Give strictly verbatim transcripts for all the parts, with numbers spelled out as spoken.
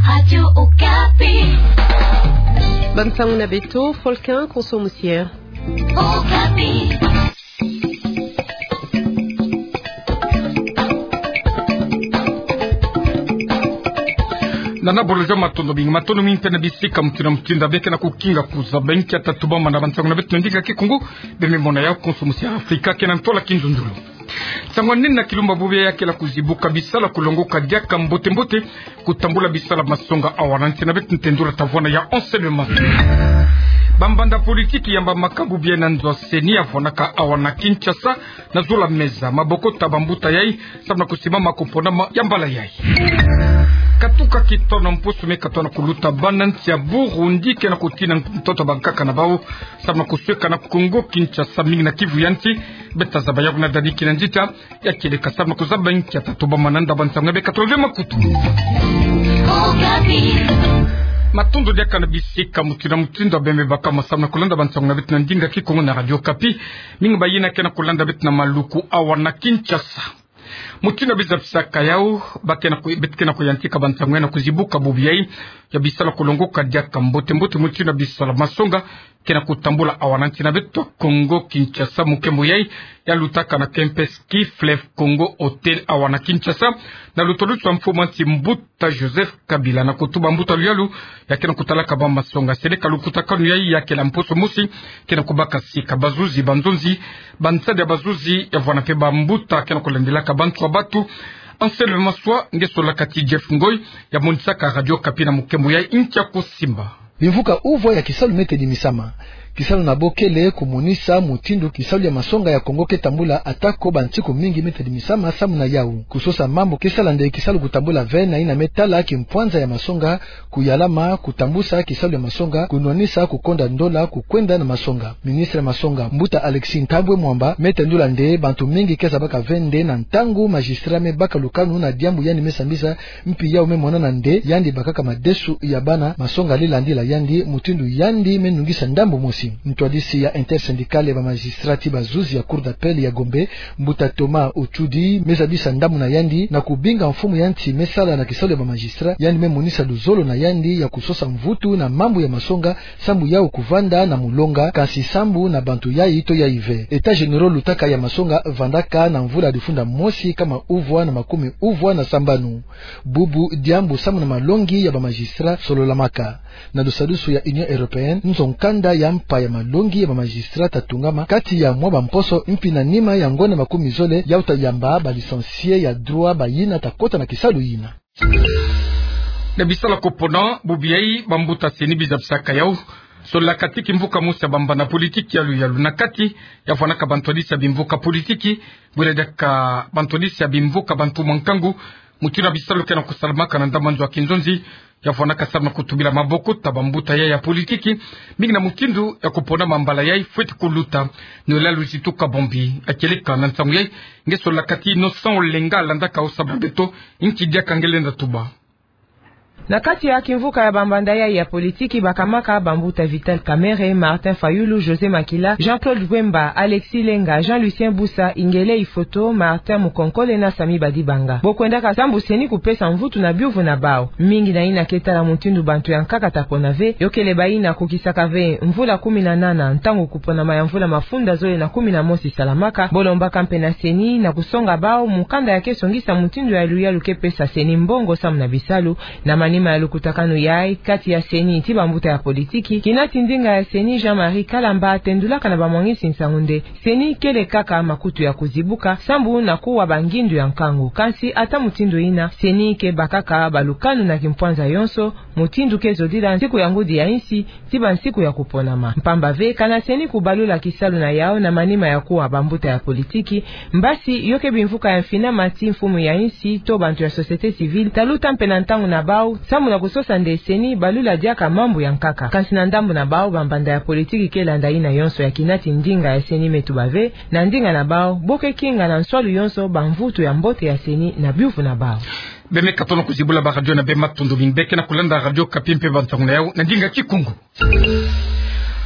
Radio Okapi. Bamsangu na beto, Folquin, Consomoussière. Okapi. Nana boloja matondo bingi matondo mingi tena bisika mtina mtinda beke na kukinga kuza benki atatuba mana bansangu na beto ndika kikungu beme mona ya Consomoussière Afrika kena ntola kinzundulu. Sangwa nini na kilumba bube yake la kuzibuka bisala kulongoka diaka mbote mbote kutambula bisala masonga awananti na betu ntendura tavwana ya enseignement. Bambanda politiki yamba makabu biena nzo seni afonaka awana Kinshasa na zola meza maboko tabambuta yai sabna kusimama kuponama yambala yai. Katuka kitona mposu me katona kuluta bananti ya Burundi kena kutina mtoto bankaka na bao sabna kusweka na Kongo Kinshasa mingi na Kivu yanti beta zabaya kuna dadiki na njita ya kileka sabna kuzaba nchi ya tatuba mananda bansangu nebe katolve makutu. Matondo dia kana bisika mutina mutindo bembe baka masama kulanda bansangu nebe na ndinga kikongo na Radio Okapi mingi bayina kena kulanda bet na maluku awana Kinshasa. Mutina bizapsaka yao bakena ku betkena ku yantika bansangu na kuzibuka bubiyai ya bisala kulongoka diaka mbote mbote mutina bisala masonga kena kutambula awananti na beto Kongo Kinshasa mukembo yai ya lutaka na Kempeski Fleuve Congo Hotel awana Kinshasa na lutolutu wa mfumanti Mbuta Joseph Kabila na kutuba Mbuta Luyalu ya kena kutalaka bamba songa seleka lukutakanu yai ya kela mposo musi kena kubaka sika bazuzi banzonzi bansade ya bazuzi ya vwana peba Mbuta kena kulendelaka bantu wa batu ansele maswa ngeso lakati Jeff Ngoy ya monisaka Radio Okapi na mukembo yai incha kusimba. Bimvuka uvo ya kisalu mete di misama. Kisalu na bokele kumunisa mutindu kisalu ya masonga ya Kongo ketambula atako bantiku mingi mete di misama samu na yau. Kusosa mambo kisala nde kisalu kutambula vena ina metala kimpwanza ya masonga kuyalama kutambusa kisalu ya masonga kunwanisa kukonda ndola kukwenda na masonga. Ministre masonga Mbuta Alexis Ntambwe Mwamba mete ndula nde bantu mingi kesa baka vende na ntangu magistrame baka lukanu na diambu yani mesambisa mpi yao memona na nde yandi bakaka madesu ya bana masonga lila ndila yandi mutindu yandi menungisa ndambo mosi. Mtuadisi ya intersindikale ba magistrati bazuzi ya cour d'appel ya Gombe Mbuta Toma Uchudi mezabisa ndamu na yandi na kubinga mfumu yanti mesala na kisale ba magistra yandi memonisa duzolo na yandi ya kusosa mvutu na mambo ya masonga sambu yao kuvanda na mulonga kasi sambu na bantu ya ito ya ive. Eta general lutaka ya masonga vandaka na mvula difunda mosi kama uvwa na makumi uvwa na sambanu. Bubu diambu samu na malongi ya ba magistra sololamaka. Na dosadusu ya Union Européenne nzonkanda ya mpa ya malongi ya magistrat tatungama kati ya mwa bamposo mpi na nima ya ngone makumi zole ya utayamba ba licencié ya droit ba yina takota na kisalu yina. Na bisala kopona bubiyai bambuta seni bizapsaka yao sola katiki mvuka musa bamba na politiki yalu yalu na kati ya fanaka bantodisa bimvuka politiki buredaka bantodisa bimvuka bantu mankangu mutina bisalo kena kusalamaka na ndamanzo wa kinzonzi ya fanaka sabna kutubila maboko tabambuta ya ya politiki mingi na mutindu ya kupona mambala yai fueti kuluta nyola luzituka bombi akeleka na nsangu yai ngeso lakati innocent lenga landaka osababeto inchi dia kangelenda tuba. Na kati ya kimvuka ya bambandaya ya politiki bakamaka bambuta Vital Kamerhe, Martin Fayulu, José Makila, Jean-Claude Wemba, Alexis Lenga, Jean-Lucien Boussa, Ingele Ifoto, Martin Mukonkole na Sami Badibanga. Bokwenda kasambu seni kupesa mvutu na biuvu na bao. Mingi na ina ketala mutindu bantu ya nkaka taponave, yokele baina kukisakave mvula kumi na nana, ntangu kupona maya mvula mafunda zole na kumi na mosi salamaka, bolomba kampe na seni na kusonga bao, mukanda ya kesongisa mutindu ya luya luke pesa seni mbongo samu na bisalu, na mani Nima ya lukutakano yai kati ya seni tiba mbuta ya politiki kinati ndinga ya seni Jean-Marie Kalamba tendulaka na bamwangisi nsangunde seni kele kaka makutu ya kuzibuka sambu na kuwa bangindu ya nkangu kansi ata mutindu ina seni ke bakaka balukanu na kimpwanza yonso mutindu ke zodila nsiku ya ngudi ya insi tiba nsiku ya kuponama mpamba ve kana seni kubalula kisalu na yao na manima ya kuwa bambuta ya politiki mbasi yoke bimvuka ya mfina mati mfumu ya insi to bantu ya societe civile taluta mpena ntangu na bao samu na kusosa ndeseni balula diaka mambo ya nkaka kasi na ndambu na bao bambanda ya politiki ke landa ina yonso ya kinati ndinga ya seni metubave na ndinga na bao boke kinga na nswalu yonso bamvutu ya mbote ya seni na biufu na bao. Beme katono kuzibula ba radio na bema tundu mingbeke na kulanda Radio Okapi mpe bantangu na yao na ndinga kikungu.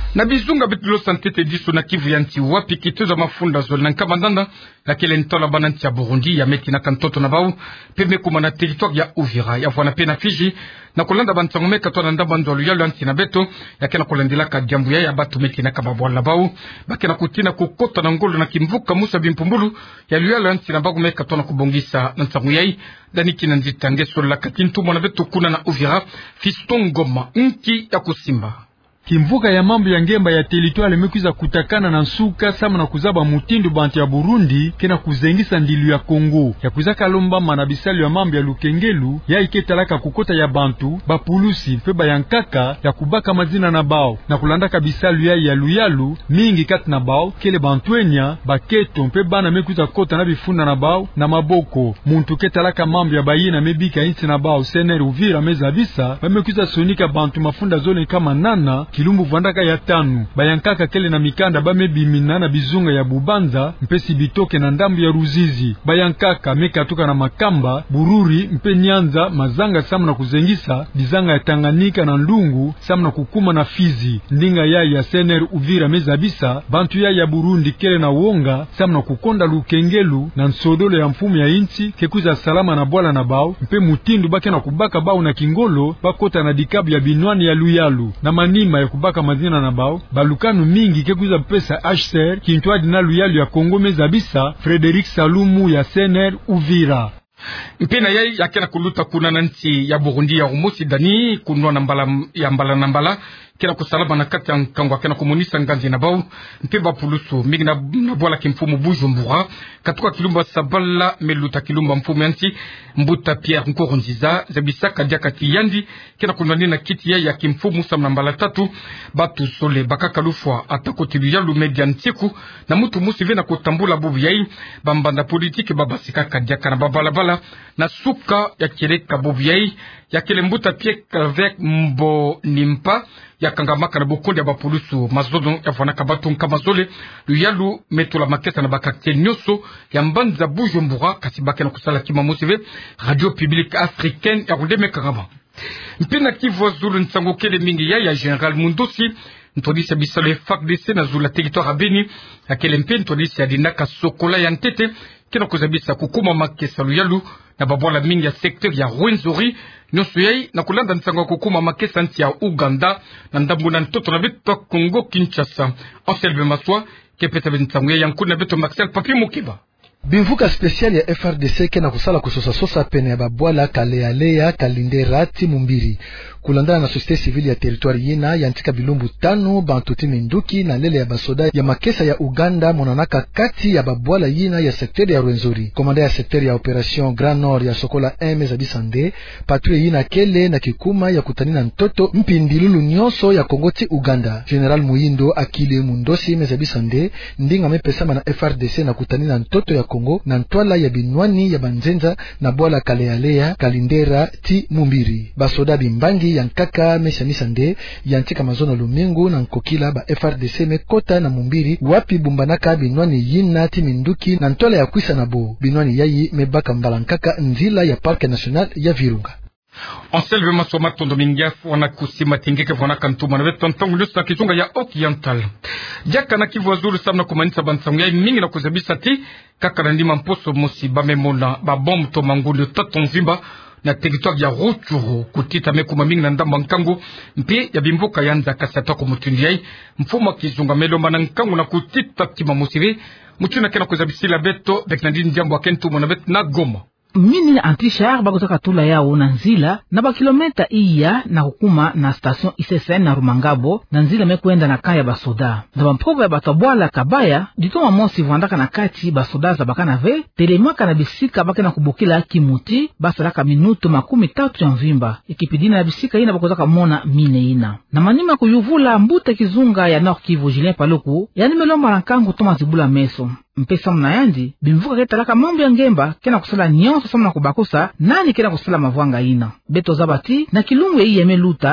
Na bizunga betulo santete diso na Kivu yanti wapi kituza mafunda zol na nkabandanda lakele ntola bananti ya Burundi ya meti na kantoto na bau peme kuma na territoire ya Uvira ya vwana pe na Fiji na kolanda bantangome katona ndamba nzolu ya lanti na beto ya kena kolandila ka jambu ya batu meti na kababwa la bau bakena kutina kukota na ngolo na kimvuka Musa Bimpumbulu ya luya lanti na bagu meka tona kubongisa na ntangu yai dani kina nzitange sola kakintu mwana beto kuna na Uvira Fiston Goma nki ya kusimba. Kimvuka ya mambo ya ngemba ya territoire mekuza kutakana na nsuka sama na kuzaba mutindu bantu ya Burundi kena kuzengisa ndilu ya Kongo ya kuzaka lomba manabisali ya mambo ya Lukengelu ya iketalaka kukota ya bantu bapulusi mpe bayankaka ya kubaka mazina na bao na kulanda kabisali ya ya luyalu mingi kati na bao kele bantuenya baketo mpe bana mekuza kota na bifunda na bao na maboko muntu ketalaka mambo ya bayina mebika insi na bao Sener Uvira mezabisa bamekuza sonika bantu mafunda zone kama nana kilumbu vandaka ya tanu bayankaka kele na mikanda bamebimina na bizunga ya Bubanza mpesi bitoke na ndambu ya Ruzizi bayankaka mekatuka na Makamba Bururi mpe Nyanza mazanga samu na kuzengisa bizanga ya Tanganyika na Ndungu samu na kukuma na Fizi ndinga ya ya Sener Uvira mezabisa bantu ya ya Burundi kele na Wonga samu na kukonda Lukengelu na nsodolo ya mfumu ya inchi kekuza salama na bwala na bao mpe mutindu bake na kubaka bao na Kingolo bakota na dikabu ya binwani ya Luyalu na manima ya kubaka mazina na bao balukanu mingi kekuza pesa H C R kintwadi na Luyalu ya Kongo mezabisa Frederic Salumu ya Sener Uvira. Mpena yai yakena kuluta kuna nanti ya Burundi ya Umusi dani kunwa nambala ya mbala nambala kena kusalaba na kati ya nkangwa kena kumunisa nganzi na bau mpeba pulusu mingi na, na buwala kimfumu Bujumbura katuka kilumba sabala meluta kilumba mfumu yanti mbuta Pierre Nkoronziza zabisaka diaka kiyandi kena kunwani na kiti ya ya kimfumu samnambala tatu batu sole baka kalufwa atakotilu ya lumedia ntiku na mutu musive na kutambula bubu yai bambanda politiki babasika kadiaka na babalabala na suka ya kireka bubu yai ya kile mbuta Pierre avec mbo nimpa ya kangamaka na bukundi ya bapulusu mazodo ya vanaka batu nkamazole luyalu metula maketa na bakakte nyoso ya mbanza Bujumbura kasibake na kusala kima musive Radio Publique Africaine ya Rudeme Karama. Mpina Kivu Zulu nsango kele mingi ya ya General Mundosi ntodisi ya bisalo F A R D C na Zula territoire Beni ya kele mpe ntodisi ya dinaka Sokola ya Ntete kena kuzabisa kukuma makesa luyalu na babwala mingi ya sekter ya Rwenzori nyoso yai na kulanda nsango kukuma makesa nti ya Uganda na ndambu na ntoto na beto Kongo Kinshasa. Anselme Maswa kepeta nsango ya nkuna beto Maxel Papi Mukiba. Bimvuka special ya F R D C kena kusala kusosa sosa pene ya babwala Kalealea Kalindera Timumbiri kulandana na société civile ya territoire yina yantika bilumbu tano bantuti minduki na lele ya basoda ya makesa ya Uganda monanaka kati ya babwala yina ya sekter ya Rwenzori. Komanda ya sekter ya operation Grand Nord ya Sokola M Zabisande patrouille yina kele na kikuma ya kutanina ntoto mpindilulu nyonso ya Kongoti Uganda. General Muindo Akile Mundosi Mezabisande ndinga mepesama na F R D C na kutanina ntoto ya Kongo na ntwala ya binwani ya banzenza na bwala Kalealea Kalindera ti Mumbiri. Basoda bimbangi yankaka Mesamisande yantika mazono Lumingu na nkokila ba F R D C mekota na Mumbiri wapi bumbanaka binwani yina ti Minduki na ntwala ya kwisa na bo binwani yayi mebaka mbalankaka nzila ya Parc National ya Virunga. Anselme Masoma tondo mingia wana kusima tingeke wana kantuma na beto ntongo lusa kizunga ya Occidental. Jaka na Kivu Zulu samna kumanisa bansangu ya mingi na kuzabisa ti kaka na ndima mposo mosi bamemona babombu to mangulu tato nzimba na territoire ya Rutshuru kutita mekuma mingi na ndamba nkangu mpi ya bimbuka yanza kasata kumutundi yai mfuma kizunga melomba na nkangu na kutita tima musive mchuna kena kuzabisila beto beknandini jambu wa kentu mwana beto na Goma. Mini na anti-char bakutaka tula yao na nzila na ba kilometa iya na hukuma na station I C S N na Rumangabo na nzila mekuenda na kaya basoda na bamprobo ya batobwala kabaya ditoma monsi vandaka na kati basoda za bakana ve telemaka na bisika bake na kubukila kimuti basalaka minuto makumi tatu ya mvimba ikipidina na bisika ina bakutaka mona mine ina na manima kuyuvula mbuta kizunga ya Nord Kivu Julien Paluku yani melomba rankangu toma zibula meso mpesa mna yandi bimvuka ketalaka mambo ya ngemba kena kusala nyonso samna kubakosa nani kena kusala mavwanga ina beto zabati na kilungu yeye meluta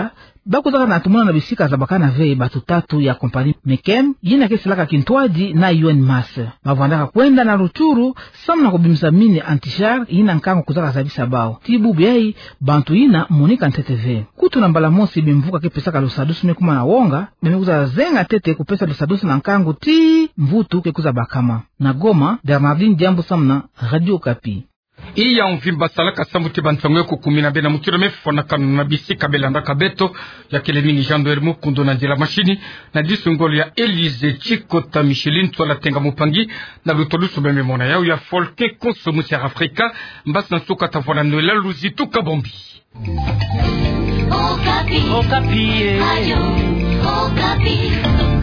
bakuzaka na tumuna na bisika za bakana ve batu tatu ya kompani Mekem yina keselaka kintwaji na U N Mass bavandaka kwenda na Ruchuru samna kubimisa mini antichar yina nkango kuzaka zabisa bao tibu biai bantu yina Monika Ntete ve kutu na mbala mosi bimvuka kepesaka lusadusu mekuma na wonga bimekuza zenga tete kupesa lusadusu na nkango ti mvutu kekuza bakama na Goma. Bernardine Diambo samna Radio Kapi. Iya mvimba salaka sambuti bantsangwe kukumina bena mutiro mefona kanu na bisika belanda kabeto ya kele mingi Jean Doermo kundo na jela machini na disungolo ya Elise Chikota Micheline tola tenga mupangi na lutolusu beme mona yao ya folke konsomu ser Afrika mbas na suka tavona noela luzitu kabombi. Okapi. Okapi. Ayo. Okapi.